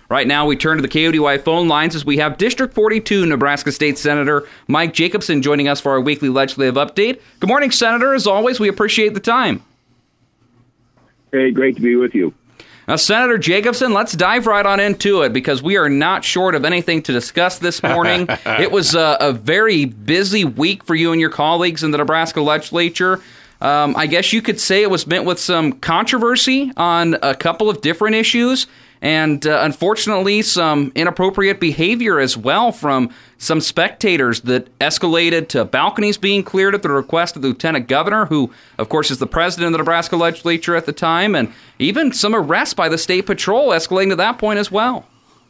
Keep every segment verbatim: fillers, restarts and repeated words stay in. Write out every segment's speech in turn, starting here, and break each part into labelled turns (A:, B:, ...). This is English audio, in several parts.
A: right now we turn to the K O D Y phone lines as we have District forty-two Nebraska State Senator Mike Jacobson joining us for our weekly legislative update. Good morning, Senator. As always, we appreciate the time.
B: Hey, great to be with you.
A: Now, Senator Jacobson, let's dive right on into it because we are not short of anything to discuss this morning. It was a, a very busy week for you and your colleagues in the Nebraska legislature. Um, I guess you could say it was met with some controversy on a couple of different issues and, uh, unfortunately, some inappropriate behavior as well from some spectators that escalated to balconies being cleared at the request of the Lieutenant Governor, who, of course, is the president of the Nebraska legislature at the time, and even some arrests by the State Patrol escalating to that point as well.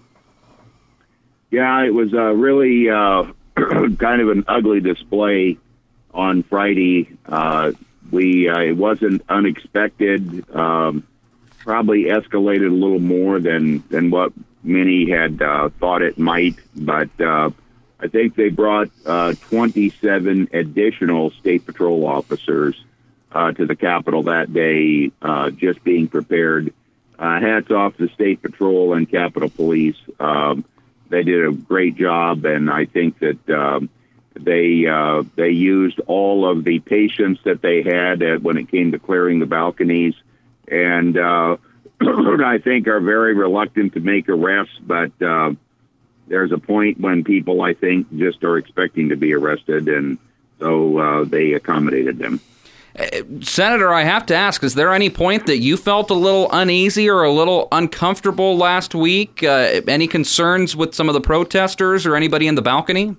B: Yeah, it was uh, really uh, kind of an ugly display on Friday. Uh, we uh, it wasn't unexpected. Um, probably escalated a little more than, than what many had uh, thought it might, but uh, I think they brought uh, twenty-seven additional State Patrol officers uh, to the Capitol that day, uh, just being prepared. Uh, hats off to State Patrol and Capitol Police. Um, they did a great job, and I think that um, they uh, they used all of the patience that they had at, when it came to clearing the balconies, and uh, I think are very reluctant to make arrests, but uh, there's a point when people, I think, just are expecting to be arrested, and so uh, they accommodated them.
A: Senator, I have to ask, is there any point that you felt a little uneasy or a little uncomfortable last week? Uh, any concerns with some of the protesters or anybody in the balcony?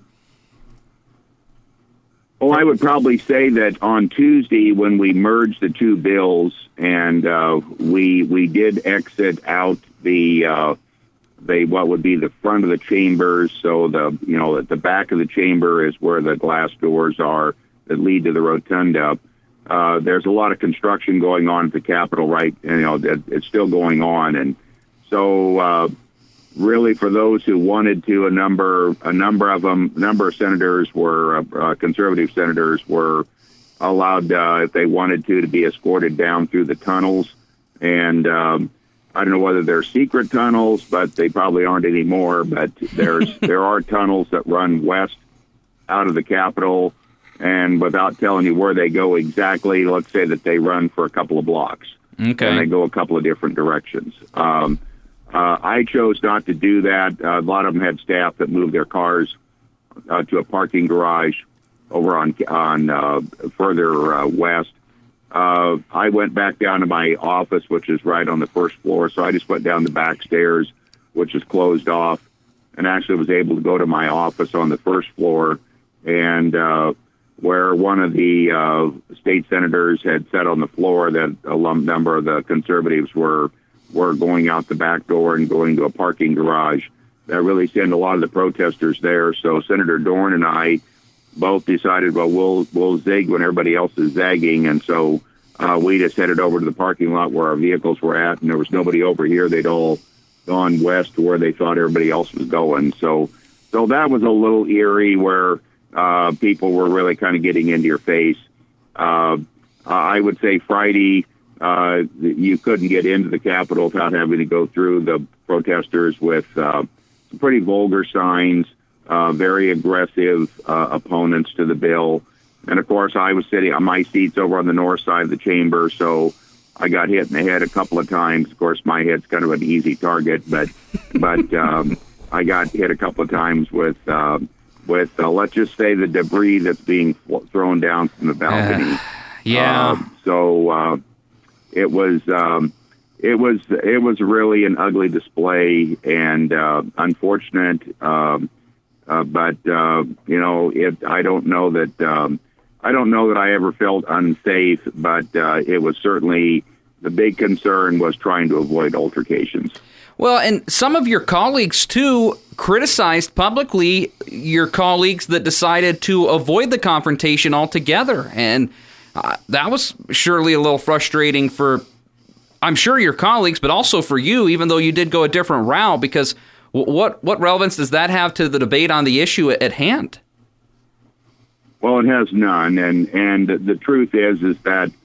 B: Well, I would probably say that on Tuesday when we merged the two bills and uh, we we did exit out the uh, the what would be the front of the chambers, so the you know at the back of the chamber is where the glass doors are that lead to the rotunda. Uh, there's a lot of construction going on at the Capitol, right? And, you know, it, it's still going on, and so uh, really, for those who wanted to, a number, a number of them, a number of senators were uh, uh, conservative senators were allowed, uh, if they wanted to, to be escorted down through the tunnels. And um, I don't know whether they're secret tunnels, but they probably aren't anymore. But there's there are tunnels that run west out of the Capitol. And without telling you where they go exactly, let's say that they run for a couple of blocks.
A: Okay.
B: And they go a couple of different directions. Um, uh, I chose not to do that. Uh, a lot of them had staff that moved their cars uh, to a parking garage over on on uh, further uh, west. Uh, I went back down to my office, which is right on the first floor. So I just went down the back stairs, which is closed off, and actually was able to go to my office on the first floor. And uh, where one of the uh, state senators had said on the floor that a lump number of the conservatives were were going out the back door and going to a parking garage. That really sent a lot of the protesters there. So Senator Dorn and I both decided, well, we'll we'll zig when everybody else is zagging, and so uh, we just headed over to the parking lot where our vehicles were at, and there was nobody over here. They'd all gone west to where they thought everybody else was going. So, so that was a little eerie where Uh, people were really kind of getting into your face. Uh, I would say Friday, uh, you couldn't get into the Capitol without having to go through the protesters with uh, some pretty vulgar signs, uh, very aggressive uh, opponents to the bill. And, of course, I was sitting on my seats over on the north side of the chamber, so I got hit in the head a couple of times. Of course, my head's kind of an easy target, but but um, I got hit a couple of times with... Uh, with, uh, let's just say, the debris that's being thrown down from the balcony.
A: Uh, yeah.
B: Uh, so uh, it was um, it was it was really an ugly display and uh, unfortunate. Um, uh, but uh, you know, it, I don't know that um, I don't know that I ever felt unsafe. But uh, it was certainly the big concern was trying to avoid altercations.
A: Well, and some of your colleagues, too, criticized publicly your colleagues that decided to avoid the confrontation altogether. And uh, that was surely a little frustrating for, I'm sure, your colleagues, but also for you, even though you did go a different route, because w- what what relevance does that have to the debate on the issue at, at hand?
B: Well, it has none. And, and the truth is, is that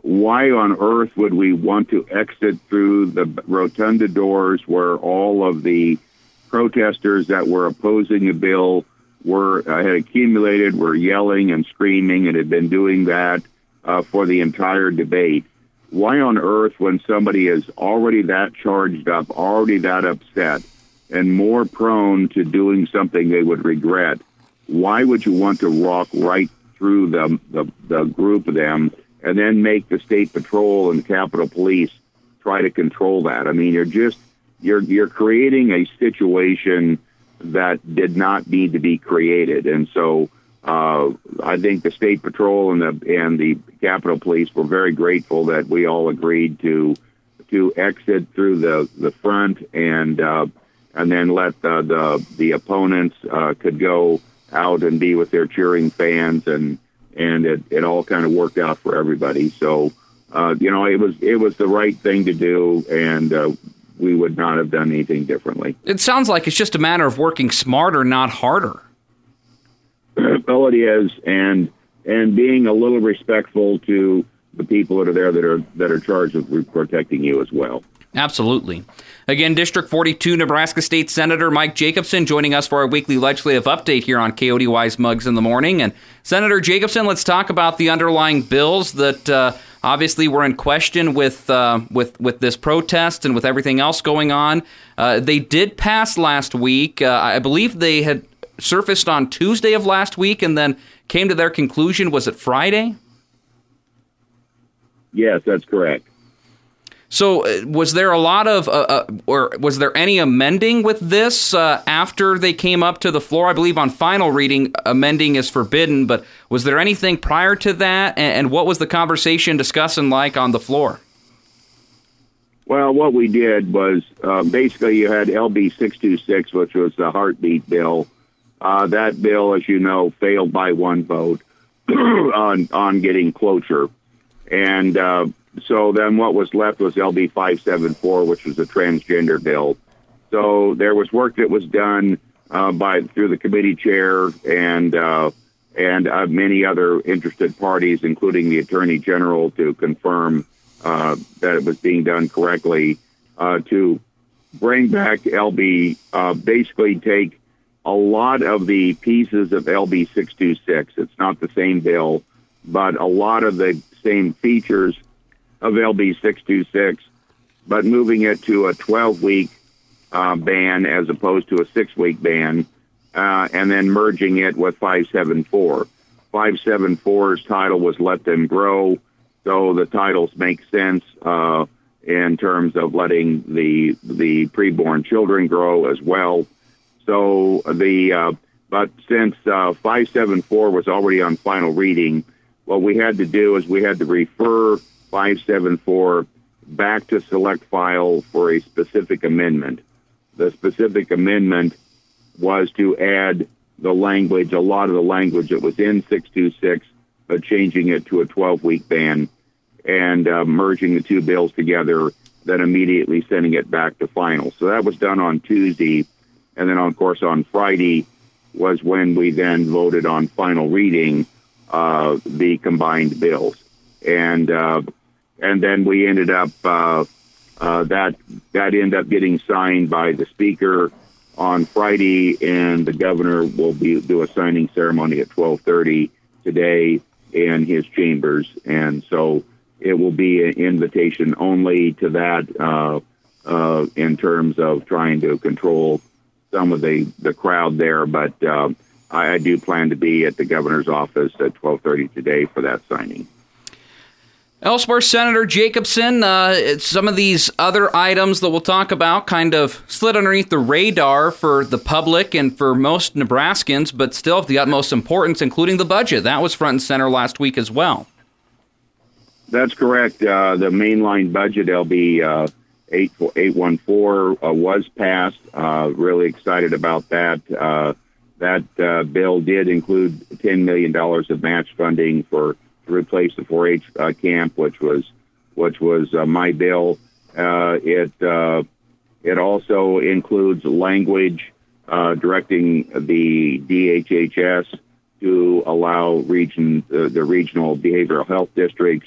B: why on earth would we want to exit through the rotunda doors where all of the protesters that were opposing the bill were uh, had accumulated, were yelling and screaming, and had been doing that uh, for the entire debate? Why on earth, when somebody is already that charged up, already that upset, and more prone to doing something they would regret, why would you want to walk right through the, the, the group of them and then make the State Patrol and Capitol Police try to control that? I mean, you're just, you're, you're creating a situation that did not need to be created. And so uh, I think the State Patrol and the, and the Capitol Police were very grateful that we all agreed to, to exit through the, the front and, uh, and then let the, the, the opponents uh, could go out and be with their cheering fans, and, and it, it all kind of worked out for everybody. So, uh, you know, it was it was the right thing to do, and uh, we would not have done anything differently.
A: It sounds like it's just a matter of working smarter, not harder.
B: Well, it is, and and being a little respectful to the people that are there that are that are charged with protecting you as well.
A: Absolutely. Again, District forty-two Nebraska State Senator Mike Jacobson joining us for our weekly legislative update here on K O D Y's Mugs in the Morning. And Senator Jacobson, let's talk about the underlying bills that uh, obviously were in question with uh, with with this protest and with everything else going on. Uh, they did pass last week. Uh, I believe they had surfaced on Tuesday of last week and then came to their conclusion. Was it Friday?
B: Yes, that's correct.
A: So uh, was there a lot of, uh, uh, or was there any amending with this uh, after they came up to the floor? I believe on final reading, amending is forbidden, but was there anything prior to that? And, and what was the conversation discussing like on the floor?
B: Well, what we did was uh, basically you had L B six twenty-six, which was the heartbeat bill. Uh, that bill, as you know, failed by one vote on, on getting cloture. And uh, so then what was left was L B five seventy-four, which was a transgender bill. So there was work that was done uh, by through the committee chair and uh, and uh, many other interested parties, including the Attorney General, to confirm uh, that it was being done correctly, uh, to bring back L B, uh, basically take a lot of the pieces of L B six twenty-six. It's not the same bill, but a lot of the same features of L B six twenty-six, but moving it to a twelve-week uh, ban as opposed to a six-week ban, uh, and then merging it with five seventy-four. five seventy-four's title was Let Them Grow, so the titles make sense uh, in terms of letting the the preborn children grow as well. So the uh, but since uh, five seventy-four was already on final reading, what we had to do is we had to refer five seventy-four back to select file for a specific amendment. The specific amendment was to add the language, a lot of the language that was in six twenty-six, but changing it to a twelve-week ban and uh, merging the two bills together, then immediately sending it back to final. So that was done on Tuesday. And then, of course, on Friday was when we then voted on final reading uh, the combined bills. And uh, and then we ended up, uh, uh, that that ended up getting signed by the Speaker on Friday, and the Governor will be do a signing ceremony at twelve thirty today in his chambers. And so it will be an invitation only to that uh, uh, in terms of trying to control some of the, the crowd there, but uh, I, I do plan to be at the governor's office at twelve thirty today for that signing.
A: Elsewhere, Senator Jacobson, uh, some of these other items that we'll talk about kind of slid underneath the radar for the public and for most Nebraskans, but still of the utmost importance, including the budget. That was front and center last week as well.
B: That's correct. Uh, the mainline budget, L B uh, eight one four, uh, was passed. Uh, really excited about that. Uh, that uh, bill did include ten million dollars of match funding for to replace the four H uh, camp, which was which was uh, my bill. Uh, it uh, it also includes language uh, directing the D H H S to allow region uh, the regional behavioral health districts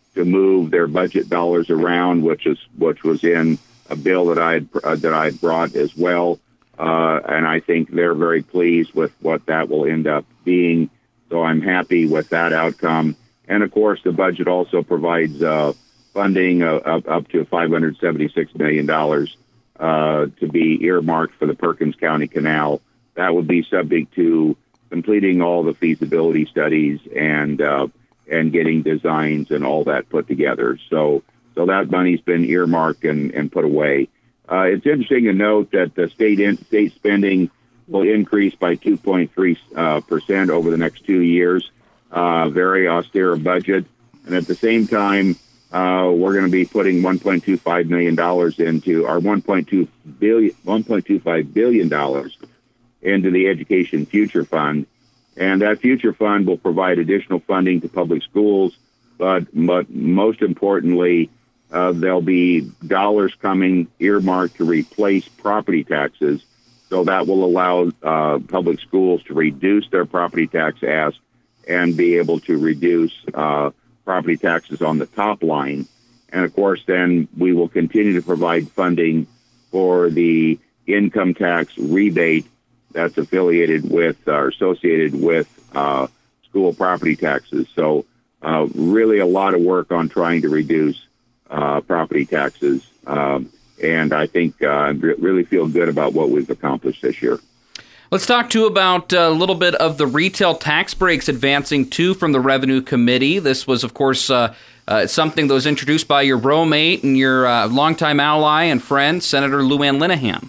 B: to move their budget dollars around, which is which was in a bill that I had, uh, that I had brought as well. Uh, and I think they're very pleased with what that will end up being. So I'm happy with that outcome. And of course, the budget also provides uh, funding uh, up, up to five hundred seventy-six million dollars uh, to be earmarked for the Perkins County Canal. That would be subject to completing all the feasibility studies and uh, and getting designs and all that put together. So so that money's been earmarked and, and put away. Uh, it's interesting to note that the state in, state spending will increase by two point three percent uh, over the next two years. Uh, very austere budget. And at the same time, uh, we're going to be putting one point two five million dollars into our one point two billion, one point two five billion dollars into the Education Future Fund. And that Future Fund will provide additional funding to public schools, but, but most importantly, uh, there'll be dollars coming earmarked to replace property taxes. So that will allow uh, public schools to reduce their property tax ask and be able to reduce uh, property taxes on the top line. And of course, then we will continue to provide funding for the income tax rebate that's affiliated with or associated with uh, school property taxes. So uh, really a lot of work on trying to reduce uh, property taxes. Um, and I think uh, I really feel good about what we've accomplished this year.
A: Let's talk, too, about a little bit of the retail tax breaks advancing, too, from the Revenue Committee. This was, of course, uh, uh, something that was introduced by your roommate and your uh, longtime ally and friend, Senator Lou Ann Linehan.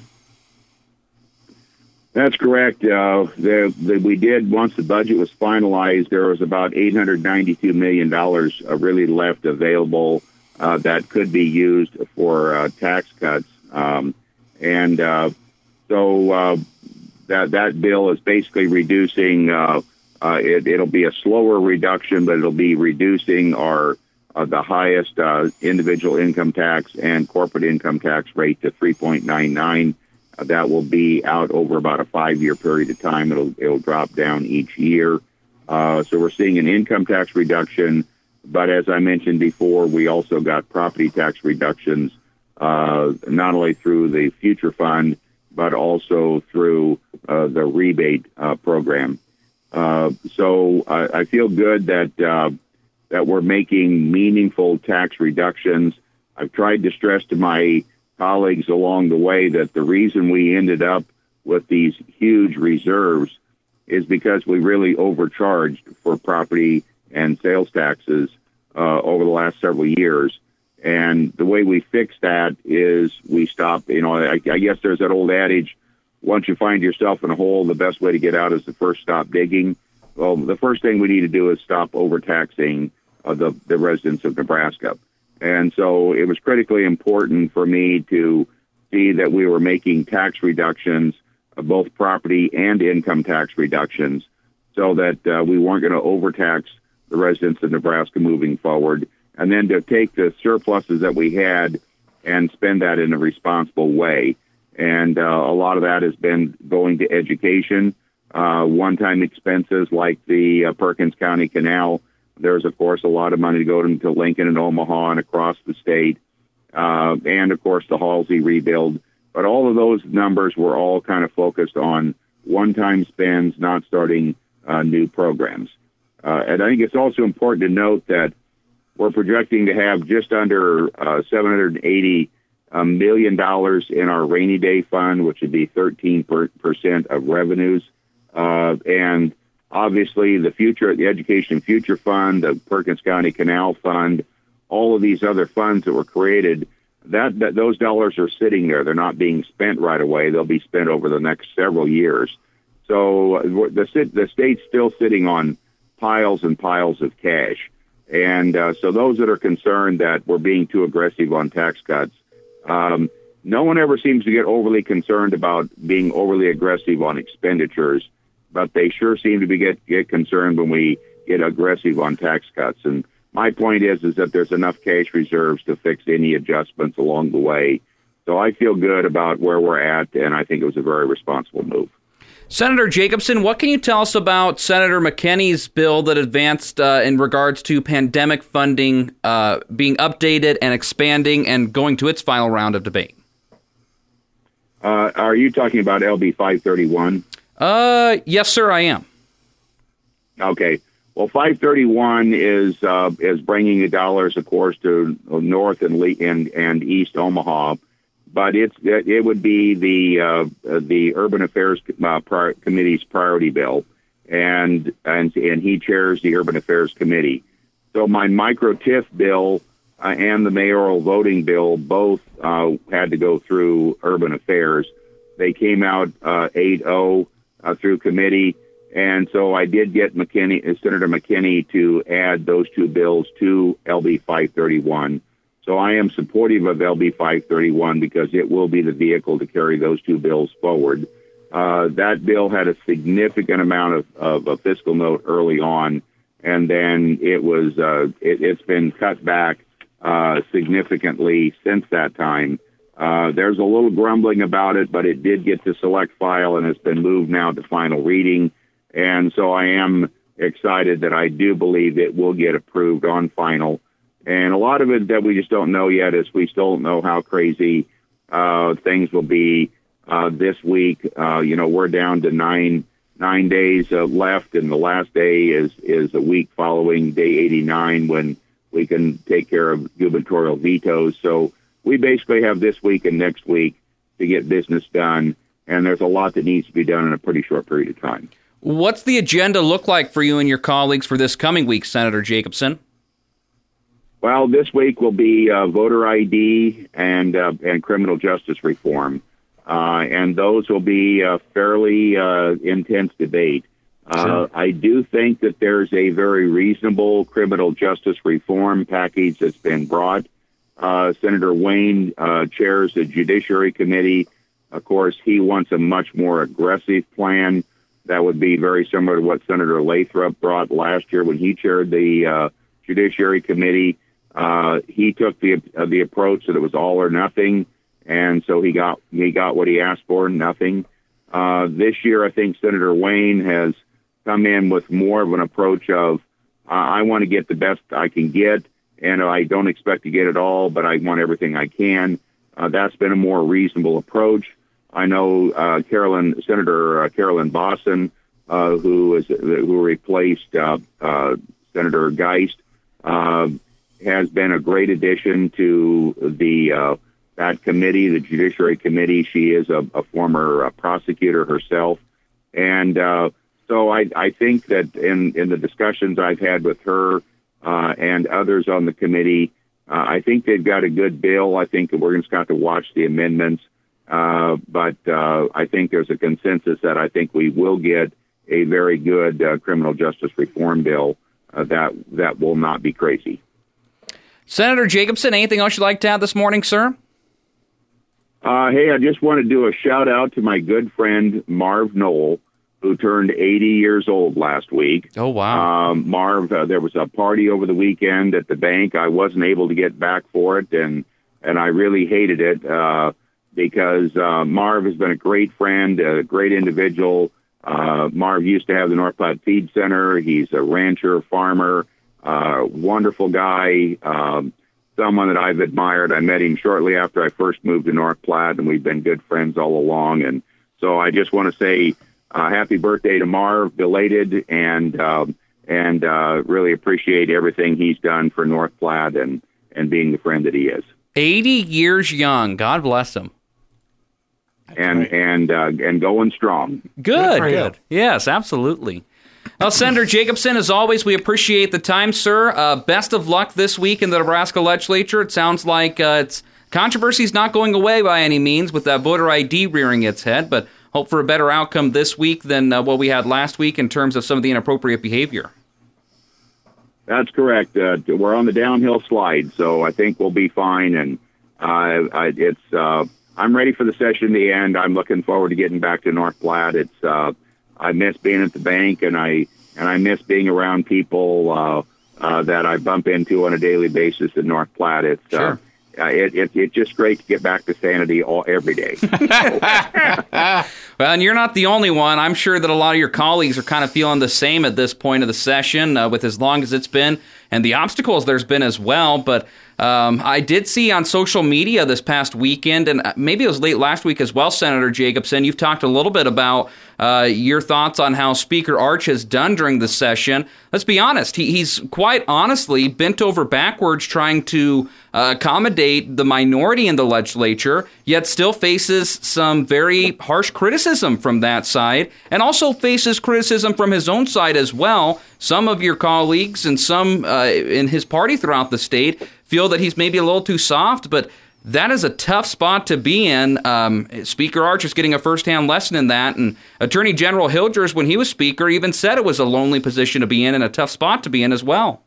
B: That's correct. Uh, the, the, we did, once the budget was finalized, there was about eight hundred ninety-two million dollars uh, really left available uh, that could be used for uh, tax cuts. Um, and uh, so uh, that that bill is basically reducing, uh, uh, it, it'll be a slower reduction, but it'll be reducing our uh, the highest uh, individual income tax and corporate income tax rate to three point nine nine. Uh, that will be out over about a five-year period of time. It'll it'll drop down each year. Uh, so we're seeing an income tax reduction, but as I mentioned before, we also got property tax reductions, uh, not only through the Future Fund, but also through uh, the rebate uh, program. Uh, so I, I feel good that uh, that we're making meaningful tax reductions. I've tried to stress to my colleagues along the way that the reason we ended up with these huge reserves is because we really overcharged for property and sales taxes uh, over the last several years. And the way we fix that is we stop, you know, I, I guess there's that old adage, once you find yourself in a hole, the best way to get out is to first stop digging. Well, the first thing we need to do is stop overtaxing uh, the, the residents of Nebraska. And so it was critically important for me to see that we were making tax reductions, uh, both property and income tax reductions, so that uh, we weren't going to overtax the residents of Nebraska moving forward, and then to take the surpluses that we had and spend that in a responsible way. And uh, a lot of that has been going to education, uh, one-time expenses like the uh, Perkins County Canal. There's, of course, a lot of money to go to Lincoln and Omaha and across the state, uh, and, of course, the Halsey rebuild. But all of those numbers were all kind of focused on one-time spends, not starting uh, new programs. Uh, and I think it's also important to note that we're projecting to have just under uh, seven hundred eighty million dollars in our rainy day fund, which would be thirteen percent of revenues. Uh, and obviously, the future, the Education Future Fund, the Perkins County Canal Fund, all of these other funds that were created, that, that those dollars are sitting there. They're not being spent right away. They'll be spent over the next several years. So the the state's still sitting on piles and piles of cash. And uh, so those that are concerned that we're being too aggressive on tax cuts, um, no one ever seems to get overly concerned about being overly aggressive on expenditures, but they sure seem to be get, get concerned when we get aggressive on tax cuts. And my point is, is that there's enough cash reserves to fix any adjustments along the way. So I feel good about where we're at, and I think it was a very responsible move.
A: Senator Jacobson, what can you tell us about Senator McKinney's bill that advanced uh, in regards to pandemic funding uh, being updated and expanding and going to its final round of debate?
B: Uh, are you talking about L B five thirty-one?
A: Uh, yes, sir, I am.
B: Okay. Well, five thirty-one is uh, is bringing the dollars, of course, to North and Le- and, and East Omaha. But it's it would be the uh, the Urban Affairs uh, Pri- Committee's priority bill, and and and he chairs the Urban Affairs Committee. So my micro T I F bill uh, and the mayoral voting bill both uh, had to go through Urban Affairs. They came out uh, eight oh uh, through committee, and so I did get McKinney, uh, Senator McKinney to add those two bills to L B five thirty-one. So I am supportive of L B five thirty-one because it will be the vehicle to carry those two bills forward. Uh, that bill had a significant amount of, of a fiscal note early on, and then it was uh, it, it's been cut back uh, significantly since that time. Uh, there's a little grumbling about it, but it did get to select file and it's been moved now to final reading. And so I am excited that I do believe it will get approved on final. And a lot of it that we just don't know yet is we still don't know how crazy uh, things will be uh, this week. Uh, you know, we're down to nine nine days uh, left, and the last day is is a week following day eighty-nine when we can take care of gubernatorial vetoes. So we basically have this week and next week to get business done, and there's a lot that needs to be done in a pretty short period of time.
A: What's the agenda look like for you and your colleagues for this coming week, Senator Jacobson?
B: Well, this week will be uh, voter I D and uh, and criminal justice reform, uh, and those will be a fairly uh, intense debate. Uh, sure. I do think that there's a very reasonable criminal justice reform package that's been brought. Uh, Senator Wayne uh, chairs the Judiciary Committee. Of course, he wants a much more aggressive plan that would be very similar to what Senator Lathrop brought last year when he chaired the uh, Judiciary Committee. Uh, he took the uh, the approach that it was all or nothing, and so he got he got what he asked for, nothing. Uh, this year, I think Senator Wayne has come in with more of an approach of uh, I want to get the best I can get, and I don't expect to get it all, but I want everything I can. Uh, that's been a more reasonable approach. I know uh, Carolyn Senator uh, Carolyn Bosson, uh, who is who replaced uh, uh, Senator Geist. Uh, has been a great addition to the uh, that committee, the Judiciary Committee. She is a, a former uh, prosecutor herself. And uh, so I, I think that in, in the discussions I've had with her uh, and others on the committee, uh, I think they've got a good bill. I think that we're just going to have to watch the amendments. Uh, but uh, I think there's a consensus that I think we will get a very good uh, criminal justice reform bill uh, that that will not be crazy.
A: Senator Jacobson, anything else you'd like to add this morning, sir?
B: Uh, hey, I just want to do a shout out to my good friend Marv Knoll, who turned eighty years old last week.
A: Oh, wow.
B: Um, Marv, uh, there was a party over the weekend at the bank. I wasn't able to get back for it, and, and I really hated it uh, because uh, Marv has been a great friend, a great individual. Uh, Marv used to have the North Platte Feed Center. He's a rancher, farmer. Uh, wonderful guy, um, someone that I've admired. I met him shortly after I first moved to North Platte, and we've been good friends all along. And so I just want to say uh, happy birthday to Marv, belated, and um, and uh, really appreciate everything he's done for North Platte and, and being the friend that he is.
A: eighty years young. God bless him.
B: That's and right. and uh, and going strong.
A: Good, good. good. Yes, absolutely. Well, Senator Jacobson, as always, we appreciate the time, sir. Uh, best of luck this week in the Nebraska legislature. It sounds like uh, it's controversy's not going away by any means with that voter I D rearing its head, but hope for a better outcome this week than uh, what we had last week in terms of some of the inappropriate behavior.
B: That's correct. Uh, we're on the downhill slide, so I think we'll be fine. And uh, I, it's uh, I'm ready for the session to end. I'm looking forward to getting back to North Platte. It's uh, I miss being at the bank, and I and I miss being around people uh, uh, that I bump into on a daily basis in North Platte. It's
A: sure.
B: uh, it, it, it's just great to get back to sanity all every day.
A: Well, and you're not the only one. I'm sure that a lot of your colleagues are kind of feeling the same at this point of the session, uh, with as long as it's been, and the obstacles there's been as well. But um, I did see on social media this past weekend, and maybe it was late last week as well, Senator Jacobson, you've talked a little bit about uh, your thoughts on how Speaker Arch has done during the session. Let's be honest, he, he's quite honestly bent over backwards trying to uh, accommodate the minority in the legislature, yet still faces some very harsh criticism from that side, and also faces criticism from his own side as well. Some of your colleagues and some uh, in his party throughout the state feel that he's maybe a little too soft, but that is a tough spot to be in. Um, Speaker Arch is getting a firsthand lesson in that, and Attorney General Hildreth, when he was Speaker, even said it was a lonely position to be in and a tough spot to be in as well.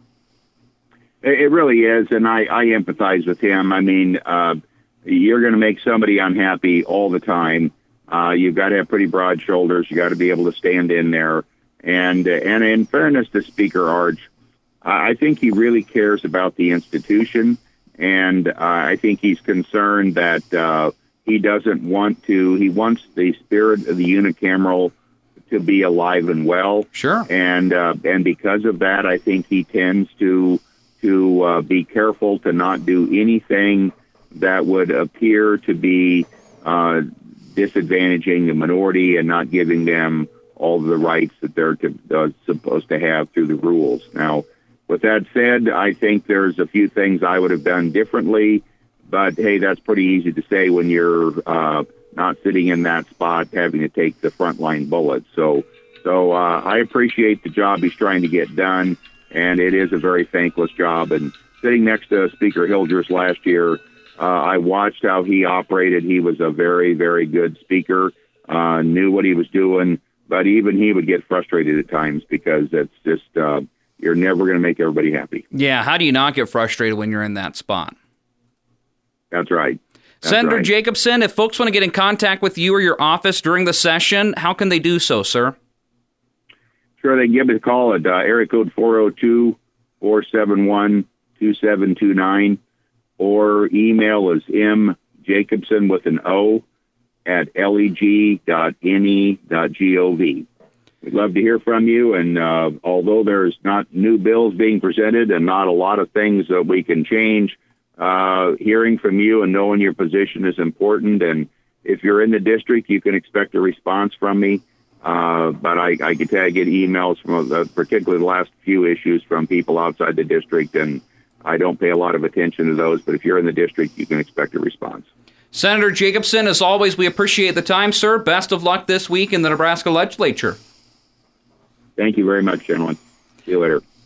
B: It really is, and I, I empathize with him. I mean, uh, you're going to make somebody unhappy all the time. Uh, you've got to have pretty broad shoulders. You got to be able to stand in there. And uh, and in fairness to Speaker Arch, I think he really cares about the institution, and uh, I think he's concerned that uh, he doesn't want to. He wants the spirit of the unicameral to be alive and well.
A: Sure.
B: And uh, and because of that, I think he tends to to uh, be careful to not do anything that would appear to be uh, disadvantaging the minority and not giving them all of the rights that they're to, uh, supposed to have through the rules. Now, with that said, I think there's a few things I would have done differently, but hey, that's pretty easy to say when you're uh, not sitting in that spot having to take the frontline bullet. So, so uh, I appreciate the job he's trying to get done, and it is a very thankless job. And sitting next to Speaker Hildreth last year, uh, I watched how he operated. He was a very, very good speaker, uh, knew what he was doing, but even he would get frustrated at times because it's just, uh, you're never going to make everybody happy.
A: Yeah, how do you not get frustrated when you're in that spot?
B: That's right. That's
A: Senator
B: right.
A: Jacobson, if folks want to get in contact with you or your office during the session, how can they do so, sir?
B: Sure, they can give me a call at uh, area code four oh two, four seven one, two seven two nine, or email is mjacobson with an O at leg dot n e dot gov. We'd love to hear from you, and uh, although there's not new bills being presented and not a lot of things that we can change, uh, hearing from you and knowing your position is important, and if you're in the district, you can expect a response from me. Uh, but I, I can tell you I get emails from uh, particularly the last few issues from people outside the district, and I don't pay a lot of attention to those, but if you're in the district, you can expect a response.
A: Senator Jacobson, as always, we appreciate the time, sir. Best of luck this week in the Nebraska legislature.
B: Thank you very much, gentlemen. See you later.